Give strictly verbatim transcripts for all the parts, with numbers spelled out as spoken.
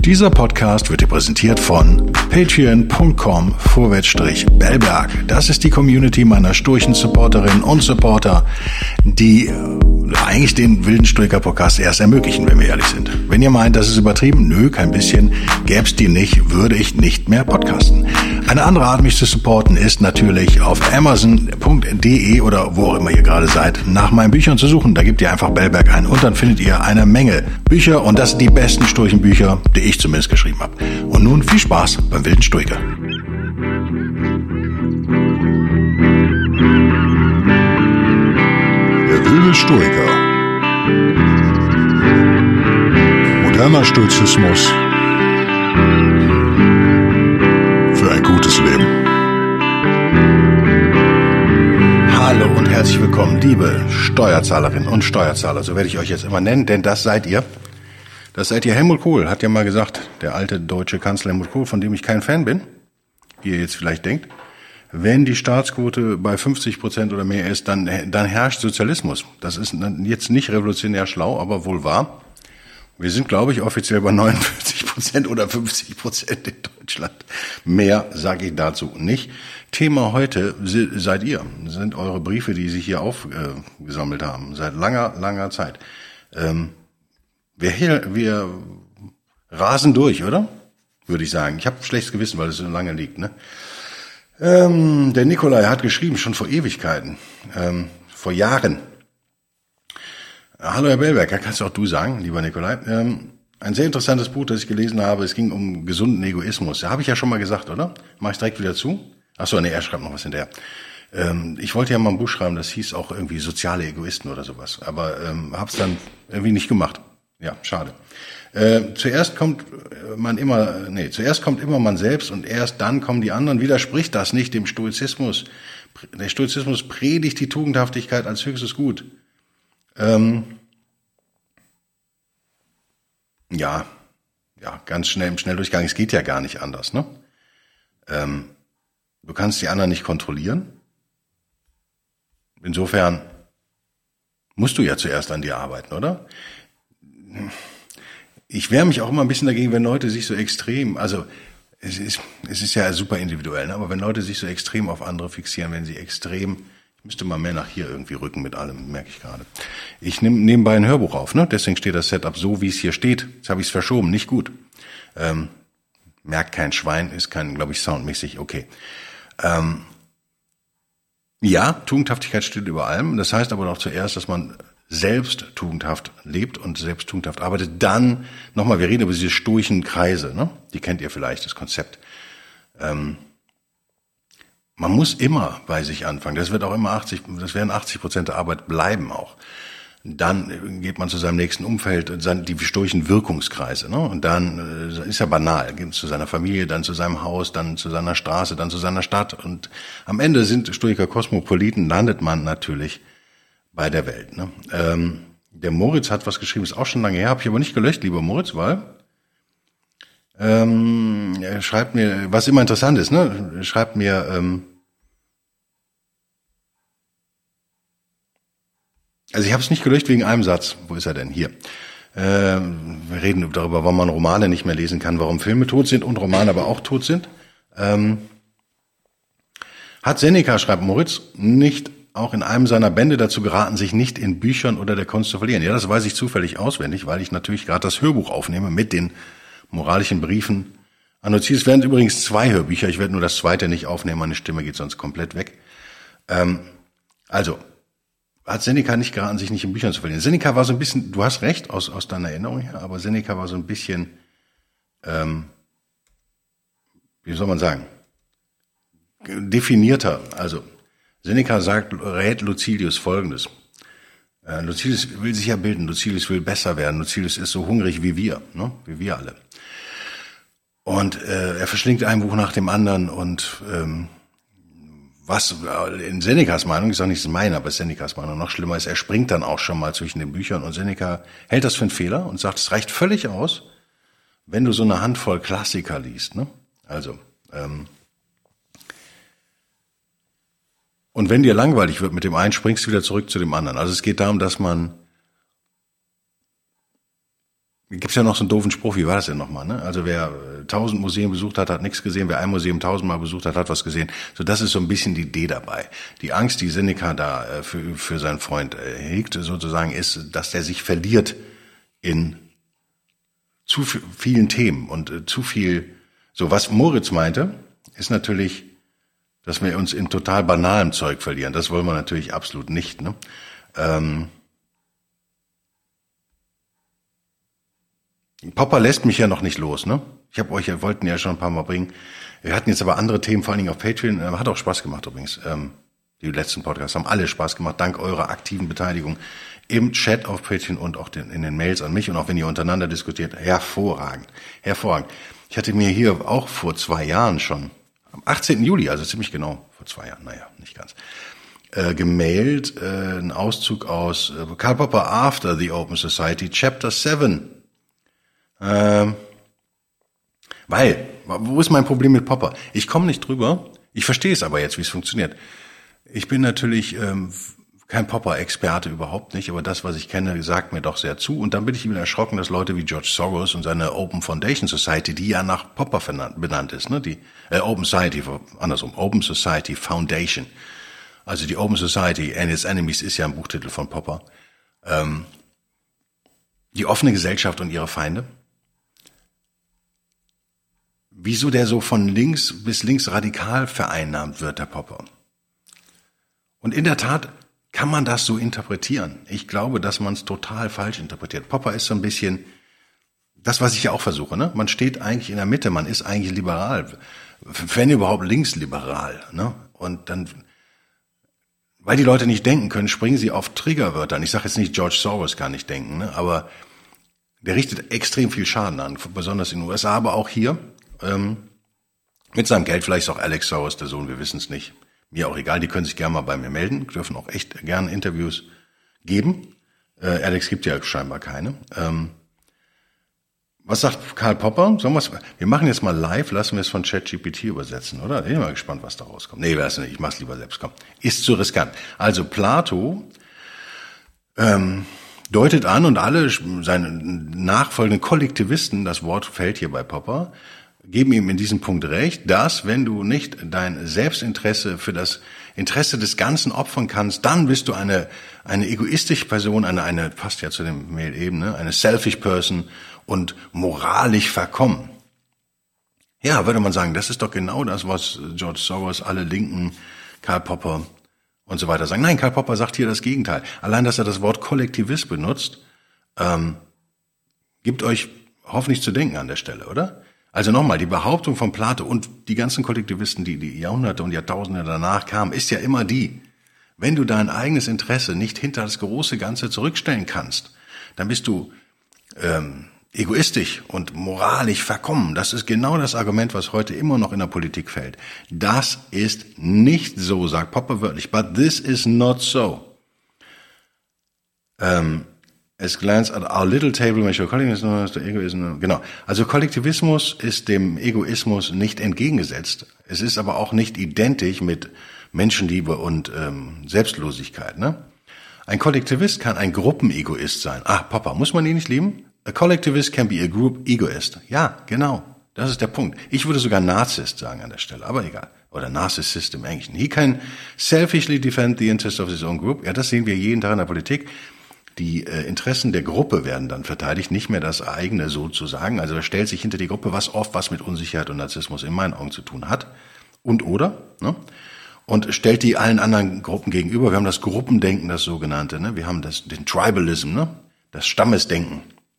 Dieser Podcast wird dir präsentiert von patreon.com vorwärtsstrich Bellberg. Das ist die Community meiner sturchen Supporterinnen und Supporter, die eigentlich den Wilden Stoiker Podcast erst ermöglichen, wenn wir ehrlich sind. Wenn ihr meint, das ist übertrieben, nö, kein bisschen, gäb's die nicht, würde ich nicht mehr podcasten. Eine andere Art, mich zu supporten, ist natürlich auf amazon punkt de oder wo auch immer ihr gerade seid, nach meinen Büchern zu suchen. Da gebt ihr einfach Bellberg ein und dann findet ihr eine Menge Bücher und das sind die besten sturchen Bücher, die ich zumindest geschrieben habe. Und nun viel Spaß beim Wilden Stoiker. Der Wilde Stoiker. Moderner Stoizismus für ein gutes Leben. Hallo und herzlich willkommen, liebe Steuerzahlerinnen und Steuerzahler. So werde ich euch jetzt immer nennen, denn das seid ihr. Das seid ihr. Helmut Kohl hat ja mal gesagt, der alte deutsche Kanzler Helmut Kohl, von dem ich kein Fan bin, wie ihr jetzt vielleicht denkt, wenn die Staatsquote bei fünfzig Prozent oder mehr ist, dann, dann herrscht Sozialismus. Das ist jetzt nicht revolutionär schlau, aber wohl wahr. Wir sind, glaube ich, offiziell bei neunundvierzig Prozent oder fünfzig Prozent in Deutschland. Mehr sage ich dazu nicht. Thema heute seid ihr, sind eure Briefe, die sich hier aufgesammelt haben, seit langer, langer Zeit. Ähm, wir, hier, wir rasen durch, oder? Würde ich sagen. Ich habe schlechtes Gewissen, weil es so lange liegt, ne? Ähm, der Nikolai hat geschrieben, schon vor Ewigkeiten, ähm, vor Jahren. Hallo Herr Bellberg, kannst du auch du sagen, lieber Nikolai. Ähm, ein sehr interessantes Buch, das ich gelesen habe, es ging um gesunden Egoismus. Da habe ich ja schon mal gesagt, oder? Mach ich direkt wieder zu? Ach so, nee, er schreibt noch was hinterher. Ähm, ich wollte ja mal ein Buch schreiben, das hieß auch irgendwie soziale Egoisten oder sowas, aber ähm, hab's dann irgendwie nicht gemacht. Ja, schade. Äh, zuerst kommt man immer, nee, zuerst kommt immer man selbst und erst dann kommen die anderen. Widerspricht das nicht dem Stoizismus? Der Stoizismus predigt die Tugendhaftigkeit als höchstes Gut. Ähm, ja, ja, ganz schnell im Schnelldurchgang. Es geht ja gar nicht anders, ne? Ähm, du kannst die anderen nicht kontrollieren. Insofern musst du ja zuerst an dir arbeiten, oder? Ich wehre mich auch immer ein bisschen dagegen, wenn Leute sich so extrem, also es ist, es ist ja super individuell, ne? Aber wenn Leute sich so extrem auf andere fixieren, wenn sie extrem, ich müsste mal mehr nach hier irgendwie rücken mit allem, merke ich gerade. Ich nehme nebenbei ein Hörbuch auf, ne? Deswegen steht das Setup so, wie es hier steht. Jetzt habe ich es verschoben, nicht gut. Ähm, merkt kein Schwein, ist kein, glaube ich, soundmäßig okay. Ähm, ja, Tugendhaftigkeit steht über allem. Das heißt aber doch zuerst, dass man selbst tugendhaft lebt und selbst tugendhaft arbeitet. Dann, nochmal, wir reden über diese stoischen Kreise, ne? Die kennt ihr vielleicht, das Konzept. Ähm, man muss immer bei sich anfangen. Das wird auch immer achtzig, das werden achtzig Prozent der Arbeit bleiben auch. Dann geht man zu seinem nächsten Umfeld, die stoischen Wirkungskreise, ne? Und dann äh, ist ja banal, geht zu seiner Familie, dann zu seinem Haus, dann zu seiner Straße, dann zu seiner Stadt. Und am Ende sind Stoiker Kosmopoliten, landet man natürlich bei der Welt, ne? Ähm, der Moritz hat was geschrieben, ist auch schon lange her, habe ich aber nicht gelöscht, lieber Moritz, weil ähm, er schreibt mir, was immer interessant ist, ne? Er schreibt mir, ähm, also ich habe es nicht gelöscht wegen einem Satz. Wo ist er denn? Hier. Ähm, wir reden darüber, warum man Romane nicht mehr lesen kann, warum Filme tot sind und Romane aber auch tot sind. Ähm, hat Seneca, schreibt Moritz, nicht auch in einem seiner Bände dazu geraten, sich nicht in Büchern oder der Kunst zu verlieren? Ja, das weiß ich zufällig auswendig, weil ich natürlich gerade das Hörbuch aufnehme mit den moralischen Briefen an Lucilis. Es werden übrigens zwei Hörbücher, ich werde nur das zweite nicht aufnehmen, meine Stimme geht sonst komplett weg. Ähm, also, hat Seneca nicht geraten, sich nicht in Büchern zu verlieren. Seneca war so ein bisschen, du hast recht, aus, aus deiner Erinnerung her, aber Seneca war so ein bisschen, ähm, wie soll man sagen, definierter. Also, Seneca sagt, rät Lucilius Folgendes. Äh, Lucilius will sich ja bilden, Lucilius will besser werden, Lucilius ist so hungrig wie wir, ne? Wie wir alle. Und äh, er verschlingt ein Buch nach dem anderen und ähm, was in Senecas Meinung, ich sage nicht, es ist meine, aber Senecas Meinung noch schlimmer ist, er springt dann auch schon mal zwischen den Büchern und Seneca hält das für einen Fehler und sagt, es reicht völlig aus, wenn du so eine Handvoll Klassiker liest, ne? Also, ähm, und wenn dir langweilig wird mit dem einen, springst du wieder zurück zu dem anderen. Also es geht darum, dass man Gibt's ja noch so einen doofen Spruch, wie war das denn nochmal, ne? Also wer äh, tausend Museen besucht hat, hat nichts gesehen, wer ein Museum tausendmal besucht hat, hat was gesehen. So, das ist so ein bisschen die Idee dabei. Die Angst, die Seneca da äh, für, für seinen Freund äh, hegt, sozusagen, ist, dass der sich verliert in zu f- vielen Themen und äh, zu viel. So, was Moritz meinte, ist natürlich, dass wir uns in total banalem Zeug verlieren. Das wollen wir natürlich absolut nicht, ne? Ähm, Popper lässt mich ja noch nicht los, ne? Ich habe euch ja, wollten ja schon ein paar Mal bringen. Wir hatten jetzt aber andere Themen, vor allen Dingen auf Patreon. Äh, hat auch Spaß gemacht übrigens. Ähm, die letzten Podcasts haben alle Spaß gemacht, dank eurer aktiven Beteiligung im Chat auf Patreon und auch den, in den Mails an mich und auch wenn ihr untereinander diskutiert. Hervorragend, hervorragend. Ich hatte mir hier auch vor zwei Jahren schon, am achtzehnten Juli, also ziemlich genau vor zwei Jahren, naja, nicht ganz, äh, gemailt, äh, einen Auszug aus äh, Karl Popper After the Open Society, Chapter seven. Ähm, weil, wo ist mein Problem mit Popper? Ich komme nicht drüber, ich verstehe es aber jetzt, wie es funktioniert. Ich bin natürlich ähm, kein Popper-Experte, überhaupt nicht, aber das, was ich kenne, sagt mir doch sehr zu. Und dann bin ich wieder erschrocken, dass Leute wie George Soros und seine Open Foundation Society, die ja nach Popper benannt ist, ne, die äh, Open Society, andersrum, Open Society Foundation, also die Open Society and its Enemies ist ja ein Buchtitel von Popper, ähm, die offene Gesellschaft und ihre Feinde. Wieso der so von links bis links radikal vereinnahmt wird, der Popper. Und in der Tat kann man das so interpretieren. Ich glaube, dass man es total falsch interpretiert. Popper ist so ein bisschen das, was ich ja auch versuche, ne? Man steht eigentlich in der Mitte, man ist eigentlich liberal, wenn überhaupt linksliberal, ne? Und dann, weil die Leute nicht denken können, springen sie auf Triggerwörter. Ich sage jetzt nicht, George Soros kann nicht denken, ne? Aber der richtet extrem viel Schaden an, besonders in den U S A, aber auch hier. Ähm, mit seinem Geld, vielleicht ist auch Alex Soros der Sohn, wir wissen es nicht. Mir auch egal, die können sich gerne mal bei mir melden, dürfen auch echt gerne Interviews geben. Äh, Alex gibt ja scheinbar keine. Ähm, was sagt Karl Popper? Sollen wir's, wir machen jetzt mal live, lassen wir es von ChatGPT übersetzen, oder? Ich bin mal gespannt, was da rauskommt. Nee, weiß nicht, ich mach's lieber selbst, komm. Ist zu riskant. Also Plato ähm, deutet an und alle seine nachfolgenden Kollektivisten, das Wort fällt hier bei Popper, geben ihm in diesem Punkt recht, dass wenn du nicht dein Selbstinteresse für das Interesse des Ganzen opfern kannst, dann bist du eine eine egoistische Person, eine eine passt ja zu dem Mail eben, ne, eine selfish person und moralisch verkommen. Ja, würde man sagen, das ist doch genau das, was George Soros, alle Linken, Karl Popper und so weiter sagen. Nein, Karl Popper sagt hier das Gegenteil. Allein, dass er das Wort Kollektivist benutzt, ähm, gibt euch hoffentlich zu denken an der Stelle, oder? Also nochmal, die Behauptung von Plato und die ganzen Kollektivisten, die die Jahrhunderte und Jahrtausende danach kamen, ist ja immer die, wenn du dein eigenes Interesse nicht hinter das große Ganze zurückstellen kannst, dann bist du ähm, egoistisch und moralisch verkommen. Das ist genau das Argument, was heute immer noch in der Politik fällt. Das ist nicht so, sagt Popper wörtlich, but this is not so. Ähm, As glance at our little table, measure Kollektivismus, der Egoismus, genau. Also Kollektivismus ist dem Egoismus nicht entgegengesetzt. Es ist aber auch nicht identisch mit Menschenliebe und ähm, Selbstlosigkeit, ne? Ein Kollektivist kann ein Gruppenegoist sein. Ah, Papa, muss man ihn nicht lieben? A collectivist can be a group egoist. Ja, genau. Das ist der Punkt. Ich würde sogar Narzisst sagen an der Stelle, aber egal. Oder Narcissist im Englischen. He can selfishly defend the interests of his own group. Ja, das sehen wir jeden Tag in der Politik. Die äh, Interessen der Gruppe werden dann verteidigt, nicht mehr das eigene sozusagen. Also er stellt sich hinter die Gruppe, was oft was mit Unsicherheit und Narzissmus in meinen Augen zu tun hat. Und oder, ne? Und stellt die allen anderen Gruppen gegenüber. Wir haben das Gruppendenken, das sogenannte, ne? Wir haben das, den Tribalism, ne? Das Stammesdenken.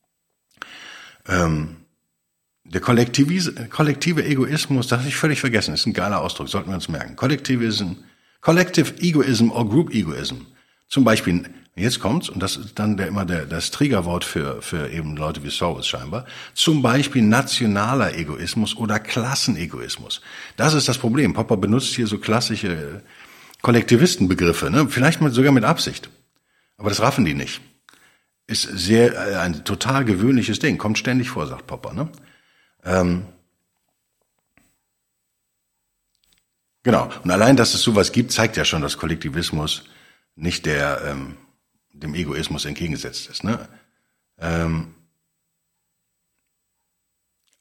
Ähm, der kollektive, kollektive Egoismus, das habe ich völlig vergessen, ist ein geiler Ausdruck, sollten wir uns merken. Kollektivism, Collective Egoism or Group Egoism. Zum Beispiel, jetzt kommt's, und das ist dann der, immer der, das Triggerwort für, für eben Leute wie Soros scheinbar, zum Beispiel nationaler Egoismus oder Klassenegoismus. Das ist das Problem. Popper benutzt hier so klassische Kollektivistenbegriffe, ne? Vielleicht mit, sogar mit Absicht. Aber das raffen die nicht. Ist sehr, ein total gewöhnliches Ding, kommt ständig vor, sagt Popper, ne? Ähm, genau. Und allein, dass es sowas gibt, zeigt ja schon, dass Kollektivismus nicht der, ähm, dem Egoismus entgegengesetzt ist, ne? Ähm,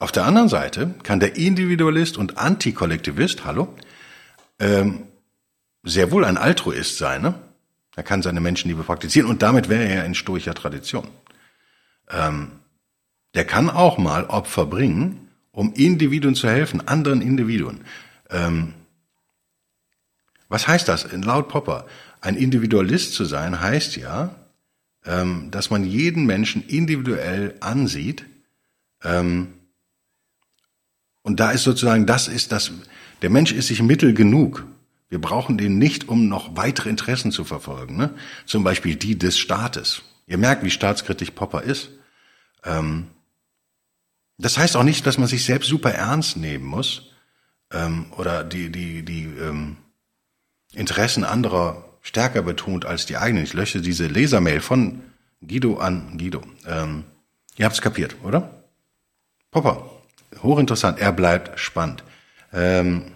Auf der anderen Seite kann der Individualist und Antikollektivist, hallo, ähm, sehr wohl ein Altruist sein, ne? Er kann seine Menschenliebe praktizieren und damit wäre er in stoischer Tradition. Ähm, der kann auch mal Opfer bringen, um Individuen zu helfen, anderen Individuen. Ähm, was heißt das? Laut Popper, ein Individualist zu sein, heißt ja, ähm, dass man jeden Menschen individuell ansieht. Ähm, und da ist sozusagen, das ist das, der Mensch ist sich Mittel genug. Wir brauchen den nicht, um noch weitere Interessen zu verfolgen, ne? Zum Beispiel die des Staates. Ihr merkt, wie staatskritisch Popper ist. Ähm, das heißt auch nicht, dass man sich selbst super ernst nehmen muss ähm, oder die die die ähm, Interessen anderer stärker betont als die eigenen. Ich lösche diese Lesermail von Guido an Guido. Ähm, ihr habt es kapiert, oder? Popper, hochinteressant. Er bleibt spannend. Ähm,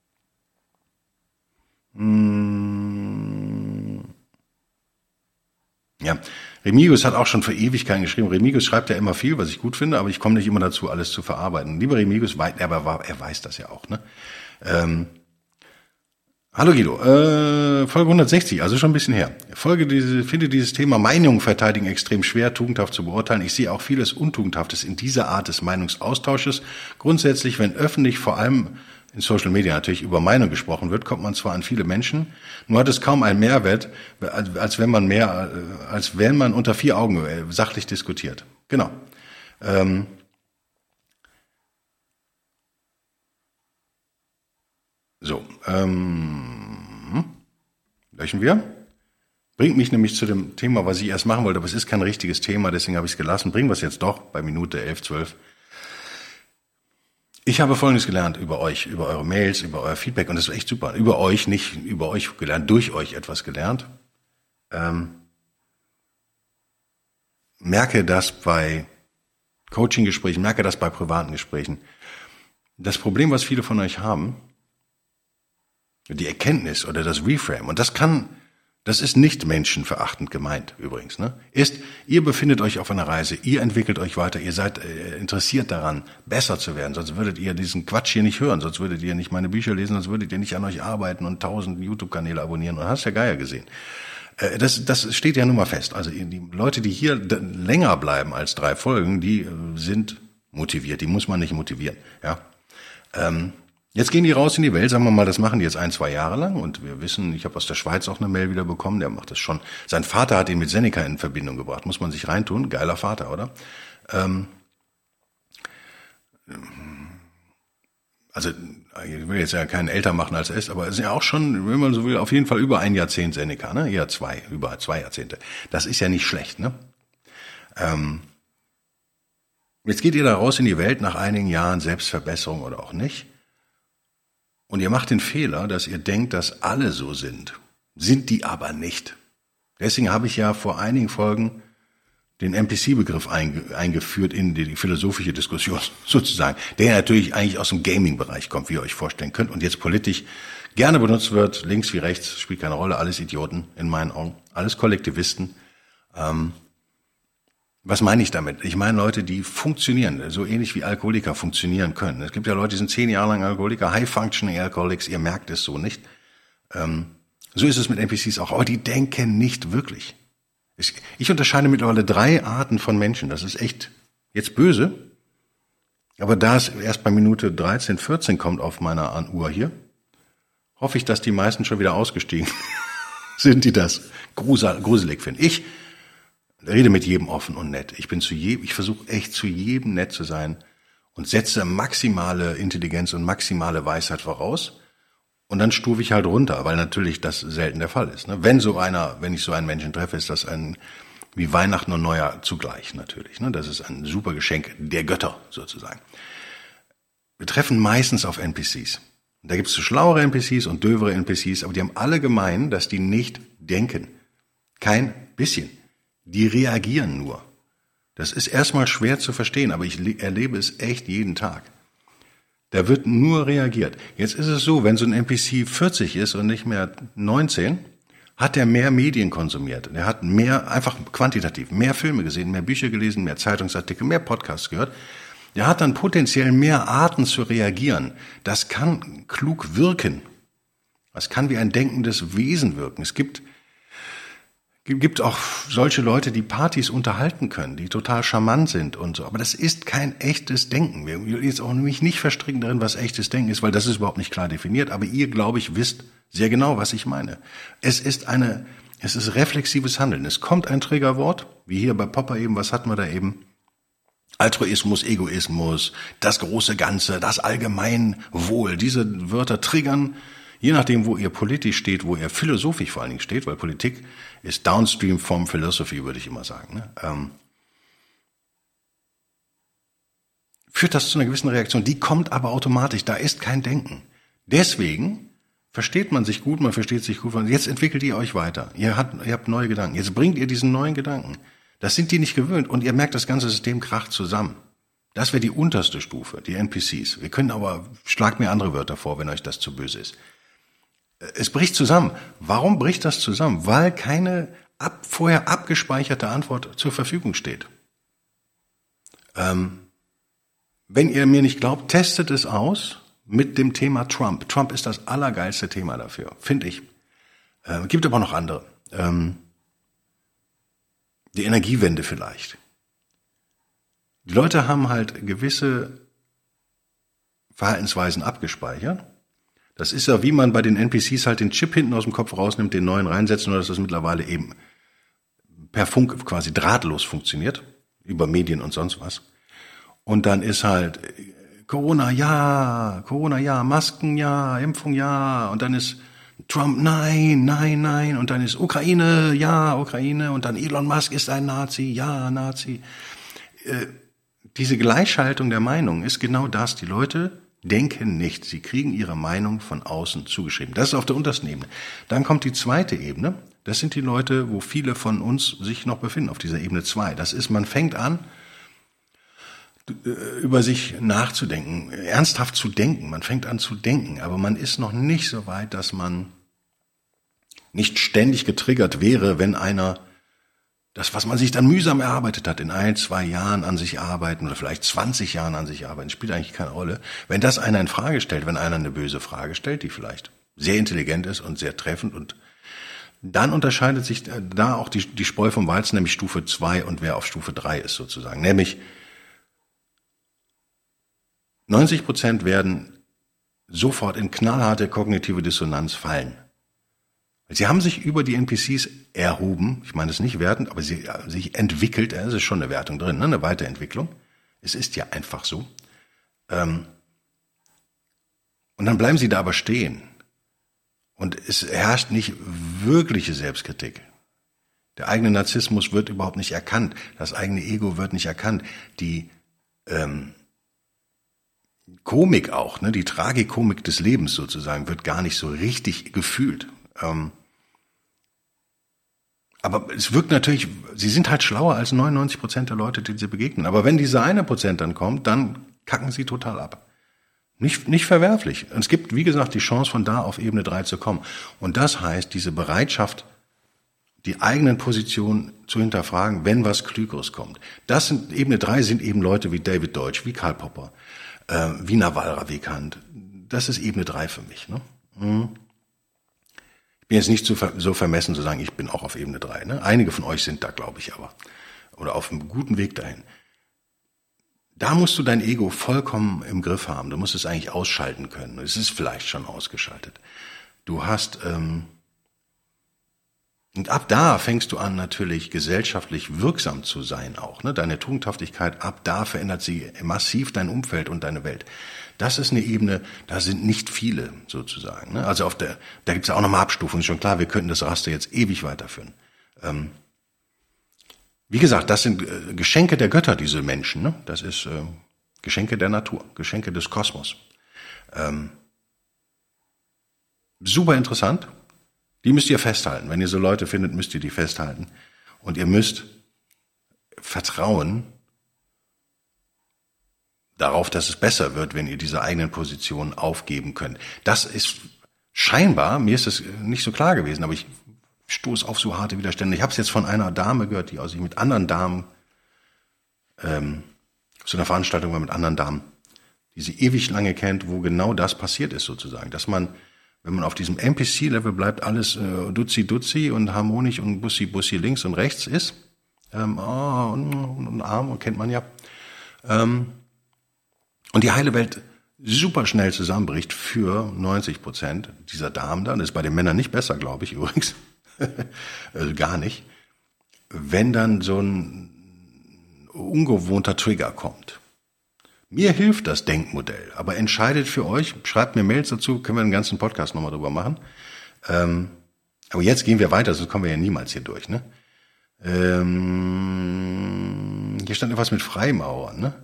Ja, Remigius hat auch schon für Ewigkeiten geschrieben. Remigius schreibt ja immer viel, was ich gut finde, aber ich komme nicht immer dazu, alles zu verarbeiten. Lieber Remigius, er, er weiß das ja auch, ne? Ähm, hallo Guido, äh, Folge hundertsechzig, also schon ein bisschen her. Folge diese, finde dieses Thema Meinungen verteidigen extrem schwer, tugendhaft zu beurteilen. Ich sehe auch vieles Untugendhaftes in dieser Art des Meinungsaustausches. Grundsätzlich, wenn öffentlich, vor allem in Social Media natürlich über Meinung gesprochen wird, kommt man zwar an viele Menschen, nur hat es kaum einen Mehrwert, als wenn man mehr, als wenn man unter vier Augen sachlich diskutiert. Genau. Ähm so, ähm, löschen wir. Bringt mich nämlich zu dem Thema, was ich erst machen wollte, aber es ist kein richtiges Thema, deswegen habe ich es gelassen. Bringen wir es jetzt doch bei Minute elf, zwölf. Ich habe Folgendes gelernt über euch, über eure Mails, über euer Feedback und das ist echt super. Über euch, nicht über euch gelernt, durch euch etwas gelernt. Ähm, merke das bei Coaching-Gesprächen, merke das bei privaten Gesprächen. Das Problem, was viele von euch haben, die Erkenntnis oder das Reframe, und das kann, das ist nicht menschenverachtend gemeint übrigens, ne? Ist, ihr befindet euch auf einer Reise, ihr entwickelt euch weiter, ihr seid äh, interessiert daran, besser zu werden, sonst würdet ihr diesen Quatsch hier nicht hören, sonst würdet ihr nicht meine Bücher lesen, sonst würdet ihr nicht an euch arbeiten und tausend YouTube-Kanäle abonnieren und hast ja Geier gesehen. Äh, das, das steht ja nun mal fest. Also die Leute, die hier d- länger bleiben als drei Folgen, die äh, sind motiviert, die muss man nicht motivieren, ja. Ähm, Jetzt gehen die raus in die Welt, sagen wir mal, das machen die jetzt ein, zwei Jahre lang und wir wissen, ich habe aus der Schweiz auch eine Mail wieder bekommen, der macht das schon. Sein Vater hat ihn mit Seneca in Verbindung gebracht, muss man sich reintun, geiler Vater, oder? Ähm, also ich will jetzt ja keinen älter machen als er ist, aber es ist ja auch schon, wenn man so will, auf jeden Fall über ein Jahrzehnt Seneca, ne? Eher zwei, über zwei Jahrzehnte. Das ist ja nicht schlecht, ne? Ähm, jetzt geht ihr da raus in die Welt nach einigen Jahren Selbstverbesserung oder auch nicht. Und ihr macht den Fehler, dass ihr denkt, dass alle so sind. Sind die aber nicht. Deswegen habe ich ja vor einigen Folgen den N P C-Begriff eingeführt in die philosophische Diskussion sozusagen, der natürlich eigentlich aus dem Gaming-Bereich kommt, wie ihr euch vorstellen könnt und jetzt politisch gerne benutzt wird, links wie rechts, spielt keine Rolle, alles Idioten in meinen Augen, alles Kollektivisten. Ähm, Was meine ich damit? Ich meine Leute, die funktionieren, so ähnlich wie Alkoholiker funktionieren können. Es gibt ja Leute, die sind zehn Jahre lang Alkoholiker, High-Functioning Alcoholics, ihr merkt es so nicht. Ähm, so ist es mit N P Cs auch, aber die denken nicht wirklich. Ich, ich unterscheide mittlerweile drei Arten von Menschen, das ist echt jetzt böse, aber da es erst bei Minute dreizehn, vierzehn kommt auf meiner Uhr hier, hoffe ich, dass die meisten schon wieder ausgestiegen sind, die das gruselig finden. Ich rede mit jedem offen und nett. Ich bin zu jedem, ich versuche echt zu jedem nett zu sein und setze maximale Intelligenz und maximale Weisheit voraus. Und dann stufe ich halt runter, weil natürlich das selten der Fall ist. Wenn so einer, wenn ich so einen Menschen treffe, ist das ein, wie Weihnachten und Neujahr zugleich natürlich. Das ist ein super Geschenk der Götter sozusagen. Wir treffen meistens auf N P Cs. Da gibt es so schlauere N P Cs und dövere N P Cs, aber die haben alle gemein, dass die nicht denken. Kein bisschen. Die reagieren nur. Das ist erstmal schwer zu verstehen, aber ich erlebe es echt jeden Tag. Da wird nur reagiert. Jetzt ist es so, wenn so ein N P C vierzig ist und nicht mehr neunzehn, hat er mehr Medien konsumiert. Er hat mehr, einfach quantitativ, mehr Filme gesehen, mehr Bücher gelesen, mehr Zeitungsartikel, mehr Podcasts gehört. Der hat dann potenziell mehr Arten zu reagieren. Das kann klug wirken. Das kann wie ein denkendes Wesen wirken. Es gibt, gibt auch solche Leute, die Partys unterhalten können, die total charmant sind und so. Aber das ist kein echtes Denken. Wir will jetzt auch nämlich nicht verstricken darin, was echtes Denken ist, weil das ist überhaupt nicht klar definiert. Aber ihr, glaube ich, wisst sehr genau, was ich meine. Es ist eine, es ist reflexives Handeln. Es kommt ein Triggerwort, wie hier bei Popper eben, was hatten wir da eben? Altruismus, Egoismus, das große Ganze, das Allgemeinwohl. Diese Wörter triggern, je nachdem, wo ihr politisch steht, wo ihr philosophisch vor allen Dingen steht, weil Politik ist downstream from philosophy, würde ich immer sagen. Ne? Ähm, führt das zu einer gewissen Reaktion. Die kommt aber automatisch, da ist kein Denken. Deswegen versteht man sich gut, man versteht sich gut. Jetzt entwickelt ihr euch weiter. Ihr habt, ihr habt neue Gedanken. Jetzt bringt ihr diesen neuen Gedanken. Das sind die nicht gewöhnt. Und ihr merkt, das ganze System kracht zusammen. Das wäre die unterste Stufe, die N P Cs. Wir können aber, schlagt mir andere Wörter vor, wenn euch das zu böse ist. Es bricht zusammen. Warum bricht das zusammen? Weil keine ab, vorher abgespeicherte Antwort zur Verfügung steht. Ähm, wenn ihr mir nicht glaubt, testet es aus mit dem Thema Trump. Trump ist das allergeilste Thema dafür, finde ich. Ähm, gibt aber noch andere. Ähm, die Energiewende vielleicht. Die Leute haben halt gewisse Verhaltensweisen abgespeichert. Das ist ja, wie man bei den N P Cs halt den Chip hinten aus dem Kopf rausnimmt, den neuen reinsetzt, nur dass das mittlerweile eben per Funk quasi drahtlos funktioniert, über Medien und sonst was. Und dann ist halt Corona ja, Corona ja, Masken ja, Impfung ja, und dann ist Trump nein, nein, nein, und dann ist Ukraine ja, Ukraine, und dann Elon Musk ist ein Nazi, ja, Nazi. Äh, diese Gleichschaltung der Meinung ist genau das. Die Leute denken nicht. Sie kriegen ihre Meinung von außen zugeschrieben. Das ist auf der untersten Ebene. Dann kommt die zweite Ebene. Das sind die Leute, wo viele von uns sich noch befinden, auf dieser Ebene zwei. Das ist, man fängt an, über sich nachzudenken, ernsthaft zu denken. Man fängt an zu denken, aber man ist noch nicht so weit, dass man nicht ständig getriggert wäre, wenn einer das, was man sich dann mühsam erarbeitet hat, in ein, zwei Jahren an sich arbeiten oder vielleicht zwanzig Jahren an sich arbeiten, spielt eigentlich keine Rolle. Wenn das einer in Frage stellt, wenn einer eine böse Frage stellt, die vielleicht sehr intelligent ist und sehr treffend, und dann unterscheidet sich da auch die, die Spreu vom Weizen, nämlich Stufe zwei und wer auf Stufe drei ist sozusagen. Nämlich neunzig Prozent werden sofort in knallharte kognitive Dissonanz fallen. Sie haben sich über die N P Cs erhoben, ich meine es nicht wertend, aber sie sich entwickelt, es ist schon eine Wertung drin, ne? Eine Weiterentwicklung. Es ist ja einfach so. Und dann bleiben sie da aber stehen. Und es herrscht nicht wirkliche Selbstkritik. Der eigene Narzissmus wird überhaupt nicht erkannt. Das eigene Ego wird nicht erkannt. Die ähm, Komik auch, ne, die Tragikomik des Lebens sozusagen, wird gar nicht so richtig gefühlt. Ähm, aber es wirkt natürlich, sie sind halt schlauer als neunundneunzig Prozent der Leute, denen sie begegnen. Aber wenn dieser eine Prozent dann kommt, dann kacken sie total ab. Nicht, nicht verwerflich. Und es gibt, wie gesagt, die Chance, von da auf Ebene drei zu kommen. Und das heißt, diese Bereitschaft, die eigenen Positionen zu hinterfragen, wenn was Klügeres kommt. Das sind, Ebene drei sind eben Leute wie David Deutsch, wie Karl Popper, äh, wie Naval Ravikant. Das ist Ebene drei für mich. Ne? Mhm. Ich bin jetzt nicht so, so vermessen zu sagen, ich bin auch auf Ebene drei. Ne? Einige von euch sind da, glaube ich, aber. Oder auf einem guten Weg dahin. Da musst du dein Ego vollkommen im Griff haben. Du musst es eigentlich ausschalten können. Es ist vielleicht schon ausgeschaltet. Du hast, ähm, und ab da fängst du an, natürlich gesellschaftlich wirksam zu sein auch. Ne? Deine Tugendhaftigkeit, ab da verändert sie massiv dein Umfeld und deine Welt. Das ist eine Ebene, da sind nicht viele sozusagen. Ne? Also auf der, da gibt es ja auch nochmal Abstufungen. Ist schon klar, wir könnten das Raster jetzt ewig weiterführen. Ähm, wie gesagt, das sind äh, Geschenke der Götter, diese Menschen. Ne? Das ist äh, Geschenke der Natur, Geschenke des Kosmos. Ähm, super interessant. Die müsst ihr festhalten. Wenn ihr so Leute findet, müsst ihr die festhalten. Und ihr müsst vertrauen darauf, dass es besser wird, wenn ihr diese eigenen Positionen aufgeben könnt. Das ist scheinbar, mir ist das nicht so klar gewesen, aber ich stoße auf so harte Widerstände. Ich habe es jetzt von einer Dame gehört, die sich mit anderen Damen ähm, so einer Veranstaltung war mit anderen Damen, die sie ewig lange kennt, wo genau das passiert ist sozusagen, dass man, wenn man auf diesem N P C-Level bleibt, alles äh, Duzi-Duzi und harmonisch und Bussi-Bussi links und rechts ist, ähm, oh, und, und Arm, kennt man ja, ähm, und die heile Welt super schnell zusammenbricht für neunzig Prozent dieser Damen da, das ist bei den Männern nicht besser, glaube ich übrigens, also gar nicht, wenn dann so ein ungewohnter Trigger kommt. Mir hilft das Denkmodell, aber entscheidet für euch, schreibt mir Mails dazu, können wir einen ganzen Podcast nochmal drüber machen. Ähm, aber jetzt gehen wir weiter, sonst kommen wir ja niemals hier durch. Ne? Ähm, hier stand etwas mit Freimaurern. Ne?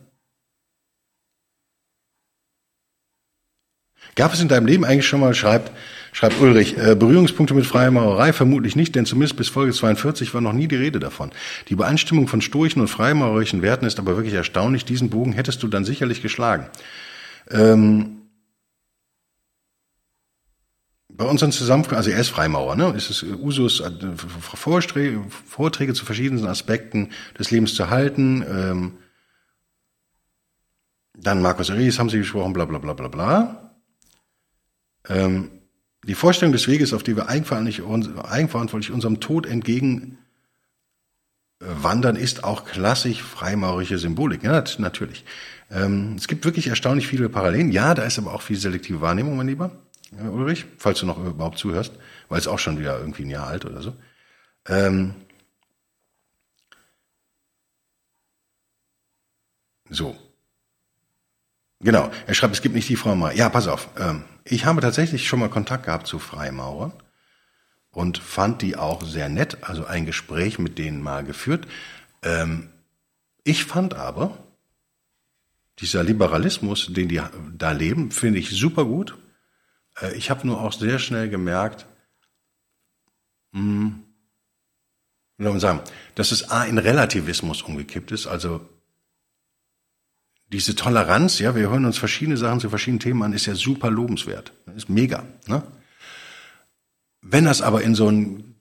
Gab es in deinem Leben eigentlich schon mal, schreibt, schreibt Ulrich, äh, Berührungspunkte mit Freimaurerei? Vermutlich nicht, denn zumindest bis Folge zweiundvierzig war noch nie die Rede davon. Die Übereinstimmung von stoischen und freimaurerischen Werten ist aber wirklich erstaunlich. Diesen Bogen hättest du dann sicherlich geschlagen. Ähm, bei unseren Zusammenkunft, also er ist Freimaurer, ne? Es ist Usus, äh, Vorträge, Vorträge zu verschiedensten Aspekten des Lebens zu halten. Ähm, dann Markus Aurelius haben sie gesprochen, bla bla bla bla bla. Ähm, die Vorstellung des Weges, auf die wir eigenverantwortlich, eigenverantwortlich unserem Tod entgegen wandern, ist auch klassisch freimaurerische Symbolik. Ja, natürlich. Ähm, es gibt wirklich erstaunlich viele Parallelen. Ja, da ist aber auch viel selektive Wahrnehmung, mein Lieber äh, Ulrich, falls du noch überhaupt zuhörst, weil es auch schon wieder irgendwie ein Jahr alt oder so. Ähm, so. Genau, er schreibt, es gibt nicht die Freimaurer. Ja, pass auf, ähm, ich habe tatsächlich schon mal Kontakt gehabt zu Freimaurern und fand die auch sehr nett, also ein Gespräch mit denen mal geführt. Ähm, ich fand aber, dieser Liberalismus, den die da leben, finde ich super gut. Äh, ich habe nur auch sehr schnell gemerkt, mh, wie soll man sagen, dass es A in Relativismus umgekippt ist, also diese Toleranz, ja, wir hören uns verschiedene Sachen zu verschiedenen Themen an, ist ja super lobenswert. Ist mega, ne? Wenn das aber in so einen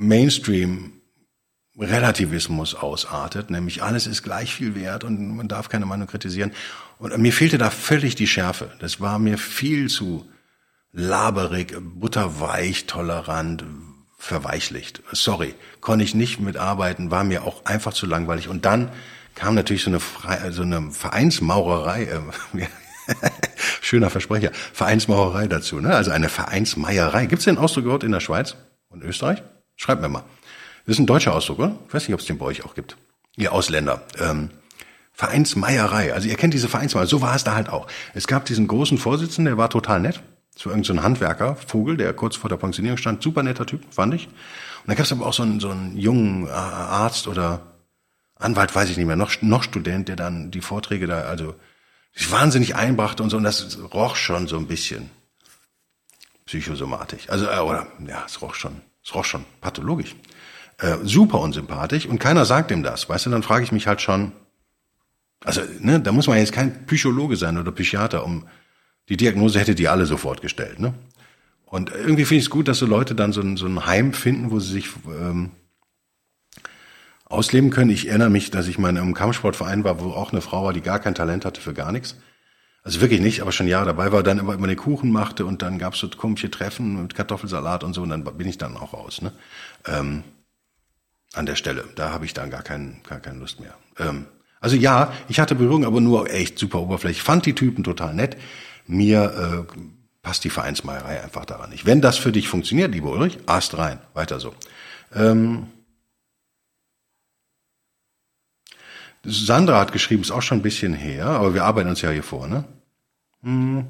Mainstream-Relativismus ausartet, nämlich alles ist gleich viel wert und man darf keine Meinung kritisieren. Und mir fehlte da völlig die Schärfe. Das war mir viel zu laberig, butterweich, tolerant, verweichlicht. Sorry, konnte ich nicht mitarbeiten, war mir auch einfach zu langweilig. Und dann kam natürlich so eine, Fre- so eine Vereinsmaurerei, äh, schöner Versprecher, Vereinsmaurerei dazu, ne? Also eine Vereinsmeierei. Gibt es den Ausdruck überhaupt in der Schweiz und Österreich? Schreibt mir mal. Das ist ein deutscher Ausdruck, oder? Ich weiß nicht, ob es den bei euch auch gibt. Ihr Ausländer. Ähm, Vereinsmeierei. Also ihr kennt diese Vereinsmeierei. So war es da halt auch. Es gab diesen großen Vorsitzenden, der war total nett. Das war irgend so ein Handwerker, Vogel, der kurz vor der Pensionierung stand. Super netter Typ, fand ich. Und dann gab es aber auch so einen, so einen jungen Arzt oder Anwalt, weiß ich nicht mehr, noch, noch Student, der dann die Vorträge da, also sich wahnsinnig einbrachte und so, und das roch schon so ein bisschen psychosomatisch. Also, äh, oder, ja, es roch schon, es roch schon pathologisch. Äh, super unsympathisch und keiner sagt ihm das, weißt du, dann frage ich mich halt schon, also, ne, da muss man jetzt kein Psychologe sein oder Psychiater, um, die Diagnose hätte die alle sofort gestellt, ne? Und irgendwie finde ich es gut, dass so Leute dann so ein, so ein Heim finden, wo sie sich, ähm, ausleben können. Ich erinnere mich, dass ich mal in einem Kampfsportverein war, wo auch eine Frau war, die gar kein Talent hatte für gar nichts. Also wirklich nicht, aber schon Jahre dabei war, dann immer, immer den Kuchen machte und dann gab's so komische Treffen mit Kartoffelsalat und so und dann bin ich dann auch raus, ne? Ähm, an der Stelle. Da habe ich dann gar, kein, gar keine Lust mehr. Ähm, also ja, ich hatte Berührung, aber nur echt super oberflächlich. Fand die Typen total nett. Mir äh, passt die Vereinsmeierei einfach daran nicht. Wenn das für dich funktioniert, lieber Ulrich, Ast rein. Weiter so. Ähm, Sandra hat geschrieben, ist auch schon ein bisschen her, aber wir arbeiten uns ja hier vor, ne? Hm.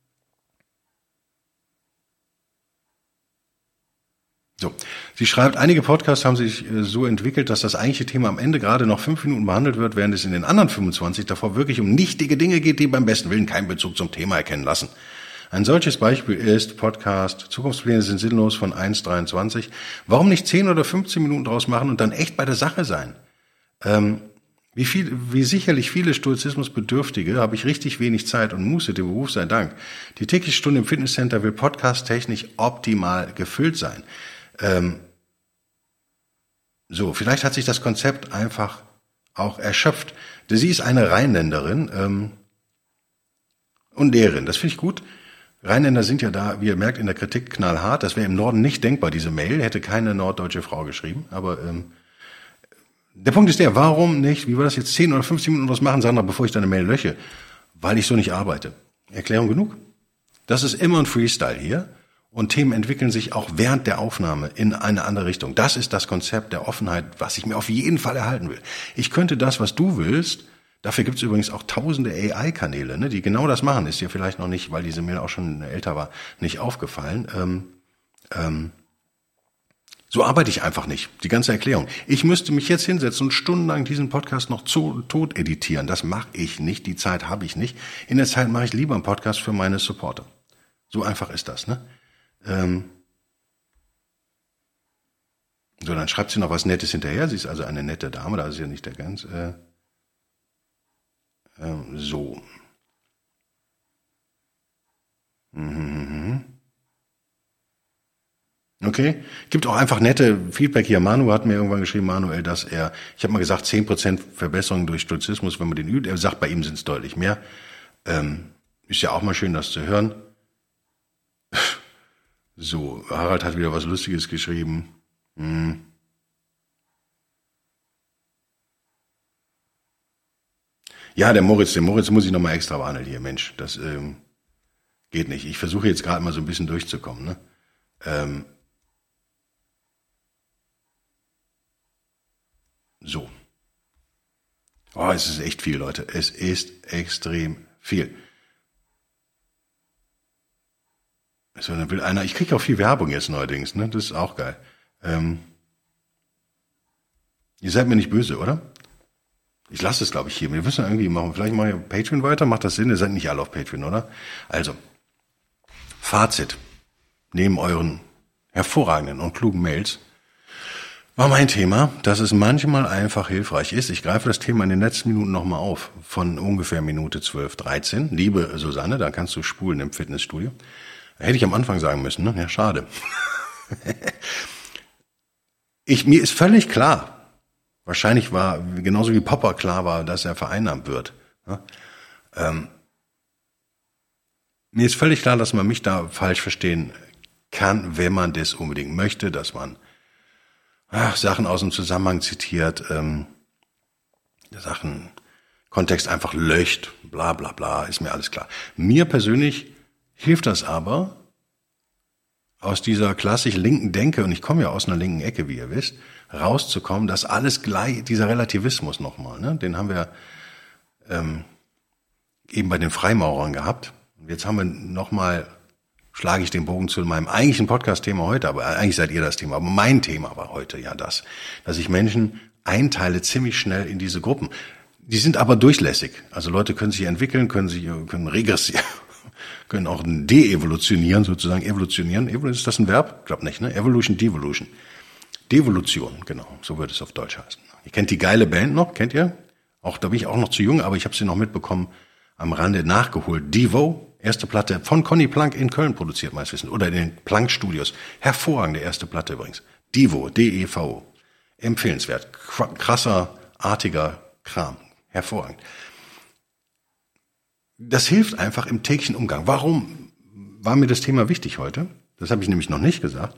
So, sie schreibt, einige Podcasts haben sich so entwickelt, dass das eigentliche Thema am Ende gerade noch fünf Minuten behandelt wird, während es in den anderen fünfundzwanzig davor wirklich um nichtige Dinge geht, die beim besten Willen keinen Bezug zum Thema erkennen lassen. Ein solches Beispiel ist Podcast Zukunftspläne sind sinnlos von eins dreiundzwanzig. Warum nicht zehn oder fünfzehn Minuten draus machen und dann echt bei der Sache sein? Ähm, Wie viel, wie sicherlich viele Stoizismusbedürftige habe ich richtig wenig Zeit und Muße, dem Beruf sei Dank. Die tägliche Stunde im Fitnesscenter will podcast-technisch optimal gefüllt sein. Ähm, so, vielleicht hat sich das Konzept einfach auch erschöpft. Sie ist eine Rheinländerin ähm, und Lehrerin. Das finde ich gut. Rheinländer sind ja da, wie ihr merkt, in der Kritik knallhart. Das wäre im Norden nicht denkbar, diese Mail. Hätte keine norddeutsche Frau geschrieben. Aber ähm, der Punkt ist der, warum nicht, wie war das jetzt, zehn oder fünfzehn Minuten was machen, Sandra, bevor ich deine Mail lösche? Weil ich so nicht arbeite. Erklärung genug. Das ist immer ein Freestyle hier. Und Themen entwickeln sich auch während der Aufnahme in eine andere Richtung. Das ist das Konzept der Offenheit, was ich mir auf jeden Fall erhalten will. Ich könnte das, was du willst, dafür gibt es übrigens auch tausende A I-Kanäle, ne, die genau das machen. Ist dir vielleicht noch nicht, weil diese Mail auch schon älter war, nicht aufgefallen. Ähm, ähm, so arbeite ich einfach nicht. Die ganze Erklärung. Ich müsste mich jetzt hinsetzen und stundenlang diesen Podcast noch zu, tot editieren. Das mache ich nicht. Die Zeit habe ich nicht. In der Zeit mache ich lieber einen Podcast für meine Supporter. So einfach ist das, ne? Ähm so, dann schreibt sie noch was Nettes hinterher. Sie ist also eine nette Dame, da ist ja nicht der ganz. Äh, äh, so. Mhm. Okay. Gibt auch einfach nette Feedback hier. Manu hat mir irgendwann geschrieben, Manuel, dass er, ich habe mal gesagt, zehn Prozent Verbesserung durch Stoizismus, wenn man den übt. Er sagt, bei ihm sind es deutlich mehr. Ähm, ist ja auch mal schön, das zu hören. So, Harald hat wieder was Lustiges geschrieben. Hm. Ja, der Moritz, der Moritz muss ich nochmal extra warnen hier, Mensch, das ähm, geht nicht. Ich versuche jetzt gerade mal so ein bisschen durchzukommen, ne? Ähm, so. Oh, es ist echt viel, Leute. Es ist extrem viel. So, dann will einer, ich kriege auch viel Werbung jetzt neuerdings, ne? Das ist auch geil. Ähm, ihr seid mir nicht böse, oder? Ich lasse es, glaube ich, hier. Wir müssen irgendwie machen. Vielleicht machen wir Patreon weiter. Macht das Sinn? Ihr seid nicht alle auf Patreon, oder? Also, Fazit. Neben euren hervorragenden und klugen Mails war mein Thema, dass es manchmal einfach hilfreich ist. Ich greife das Thema in den letzten Minuten nochmal auf. Von ungefähr Minute zwölf, dreizehn. Liebe Susanne, da kannst du spulen im Fitnessstudio. Hätte ich am Anfang sagen müssen, ne? Ja, schade. ich, mir ist völlig klar, wahrscheinlich war, genauso wie Popper klar war, dass er vereinnahmt wird. Ne? Ähm, mir ist völlig klar, dass man mich da falsch verstehen kann, wenn man das unbedingt möchte, dass man ach, Sachen aus dem Zusammenhang zitiert, ähm, Sachen, Kontext einfach löscht, bla bla bla, ist mir alles klar. Mir persönlich hilft das aber, aus dieser klassisch linken Denke, und ich komme ja aus einer linken Ecke, wie ihr wisst, rauszukommen, dass alles gleich, dieser Relativismus nochmal, ne, den haben wir ähm, eben bei den Freimaurern gehabt. Und jetzt haben wir nochmal, schlage ich den Bogen zu meinem eigentlichen Podcast-Thema heute, aber eigentlich seid ihr das Thema, aber mein Thema war heute ja das, dass ich Menschen einteile ziemlich schnell in diese Gruppen. Die sind aber durchlässig. Also Leute können sich entwickeln, können sich, können regressieren, können auch de-evolutionieren, sozusagen evolutionieren. Ist das ein Verb? Ich glaube nicht, ne? Evolution, Devolution. Devolution, genau, so würde es auf Deutsch heißen. Ihr kennt die geile Band noch, kennt ihr? Auch da bin ich auch noch zu jung, aber ich habe sie noch mitbekommen, am Rande nachgeholt. Devo, erste Platte von Conny Plank in Köln produziert, meist wissen, oder in den Plank Studios. Hervorragende erste Platte übrigens. Devo, D E V O. Empfehlenswert. Krasser, artiger Kram. Hervorragend. Das hilft einfach im täglichen Umgang. Warum war mir das Thema wichtig heute? Das habe ich nämlich noch nicht gesagt.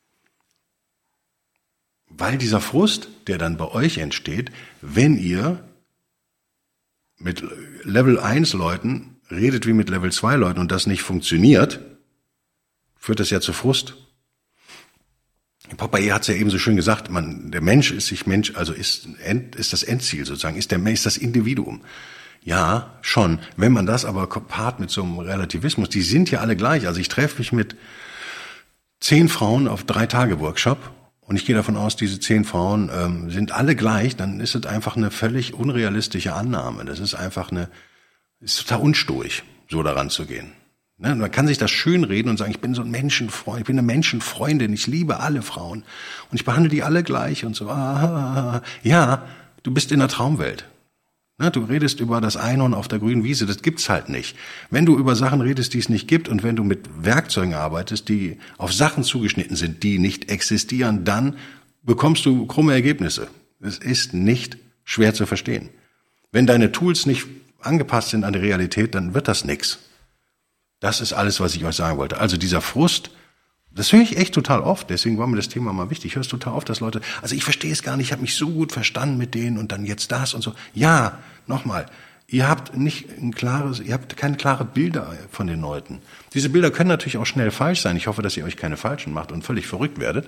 Weil dieser Frust, der dann bei euch entsteht, wenn ihr mit Level eins Leuten redet wie mit Level zwei Leuten und das nicht funktioniert, führt das ja zu Frust. Popeye hat es ja eben so schön gesagt, man, der Mensch ist sich Mensch, also ist, ist das Endziel sozusagen, ist der Mensch das Individuum. Ja, schon. Wenn man das aber paart mit so einem Relativismus, die sind ja alle gleich. Also ich treffe mich mit zehn Frauen auf drei Tage Workshop und ich gehe davon aus, diese zehn Frauen ähm, sind alle gleich, dann ist es einfach eine völlig unrealistische Annahme. Das ist einfach eine, ist total unstoisch, so daran zu gehen. Ne? Man kann sich das schön reden und sagen, ich bin so ein Menschenfreund, ich bin eine Menschenfreundin, ich liebe alle Frauen und ich behandle die alle gleich und so. Ah, ja, du bist in der Traumwelt. Ne? Du redest über das Einhorn auf der grünen Wiese, das gibt's halt nicht. Wenn du über Sachen redest, die es nicht gibt und wenn du mit Werkzeugen arbeitest, die auf Sachen zugeschnitten sind, die nicht existieren, dann bekommst du krumme Ergebnisse. Es ist nicht schwer zu verstehen. Wenn deine Tools nicht angepasst sind an die Realität, dann wird das nix. Das ist alles, was ich euch sagen wollte. Also dieser Frust, das höre ich echt total oft, deswegen war mir das Thema mal wichtig. Ich höre es total oft, dass Leute, also ich verstehe es gar nicht, ich habe mich so gut verstanden mit denen und dann jetzt das und so. Ja, nochmal, ihr habt nicht ein klares, ihr habt keine klaren Bilder von den Leuten. Diese Bilder können natürlich auch schnell falsch sein. Ich hoffe, dass ihr euch keine falschen macht und völlig verrückt werdet.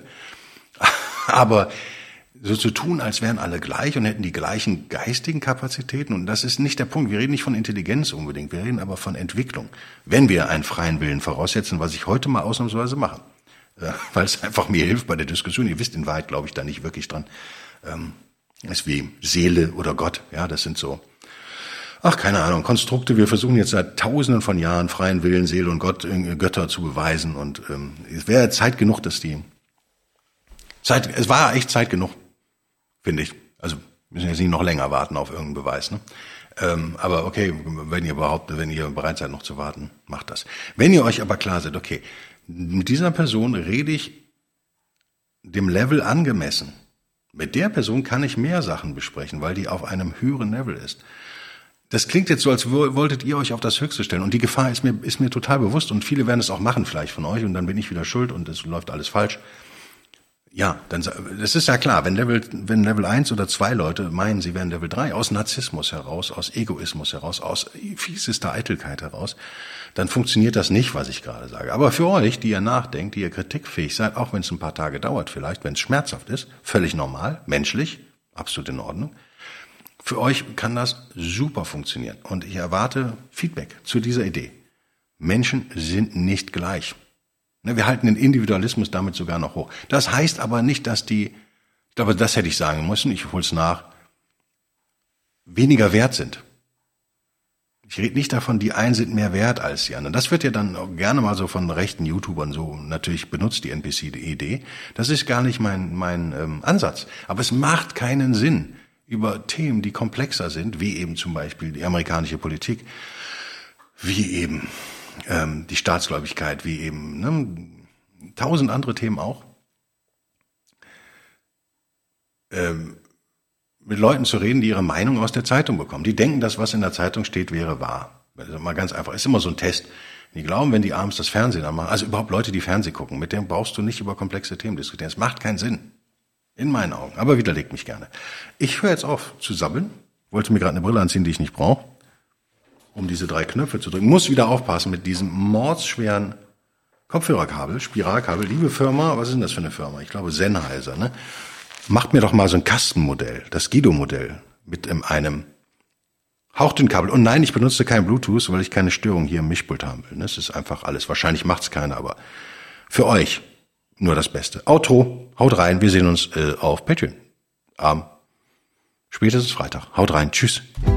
Aber so zu tun, als wären alle gleich und hätten die gleichen geistigen Kapazitäten, und das ist nicht der Punkt. Wir reden nicht von Intelligenz unbedingt, wir reden aber von Entwicklung. Wenn wir einen freien Willen voraussetzen, was ich heute mal ausnahmsweise mache. Weil es einfach mir hilft bei der Diskussion. Ihr wisst in Wahrheit, glaube ich, da nicht wirklich dran. Ähm, ist wie Seele oder Gott. Ja, das sind so, ach, keine Ahnung, Konstrukte. Wir versuchen jetzt seit Tausenden von Jahren freien Willen, Seele und Gott, äh, Götter zu beweisen. Und ähm, es wäre Zeit genug, dass die Zeit, es war echt Zeit genug, finde ich. Also müssen jetzt nicht noch länger warten auf irgendeinen Beweis. Ne? Ähm, aber okay, wenn ihr überhaupt, wenn ihr bereit seid, noch zu warten, macht das. Wenn ihr euch aber klar seid, okay, mit dieser Person rede ich dem Level angemessen. Mit der Person kann ich mehr Sachen besprechen, weil die auf einem höheren Level ist. Das klingt jetzt so, als wolltet ihr euch auf das Höchste stellen. Und die Gefahr ist mir, ist mir total bewusst. Und viele werden es auch machen vielleicht von euch. Und dann bin ich wieder schuld und es läuft alles falsch. Ja, dann, das ist ja klar, wenn Level, wenn Level eins oder zwei Leute meinen, sie wären Level drei, aus Narzissmus heraus, aus Egoismus heraus, aus fiesester Eitelkeit heraus, dann funktioniert das nicht, was ich gerade sage. Aber für euch, die ihr nachdenkt, die ihr kritikfähig seid, auch wenn es ein paar Tage dauert vielleicht, wenn es schmerzhaft ist, völlig normal, menschlich, absolut in Ordnung, für euch kann das super funktionieren. Und ich erwarte Feedback zu dieser Idee. Menschen sind nicht gleich. Wir halten den Individualismus damit sogar noch hoch. Das heißt aber nicht, dass die, ich glaube, das hätte ich sagen müssen, ich hole es nach, weniger wert sind. Ich rede nicht davon, die einen sind mehr wert als die anderen. Das wird ja dann auch gerne mal so von rechten YouTubern so natürlich benutzt, die N P C-Idee. Das ist gar nicht mein, mein ähm, Ansatz. Aber es macht keinen Sinn, über Themen, die komplexer sind, wie eben zum Beispiel die amerikanische Politik, wie eben ähm, die Staatsgläubigkeit, wie eben ne, tausend andere Themen auch, ähm, mit Leuten zu reden, die ihre Meinung aus der Zeitung bekommen. Die denken, dass was in der Zeitung steht, wäre wahr. Also mal ganz einfach, ist immer so ein Test. Die glauben, wenn die abends das Fernsehen anmachen, also überhaupt Leute, die Fernsehen gucken, mit denen brauchst du nicht über komplexe Themen diskutieren. Es macht keinen Sinn. In meinen Augen. Aber widerlegt mich gerne. Ich höre jetzt auf zu sabbeln. Wollte mir gerade eine Brille anziehen, die ich nicht brauche, um diese drei Knöpfe zu drücken. Muss wieder aufpassen mit diesem mordsschweren Kopfhörerkabel, Spiralkabel. Liebe Firma, was ist denn das für eine Firma? Ich glaube Sennheiser, ne? Macht mir doch mal so ein Kastenmodell, das Guido-Modell, mit einem hauchdünnen Kabel. Und nein, ich benutze kein Bluetooth, weil ich keine Störung hier im Mischpult haben will. Das ist einfach alles. Wahrscheinlich macht's keiner, aber für euch nur das Beste. Outro, haut rein, wir sehen uns äh, auf Patreon. Am spätestens Freitag. Haut rein, tschüss.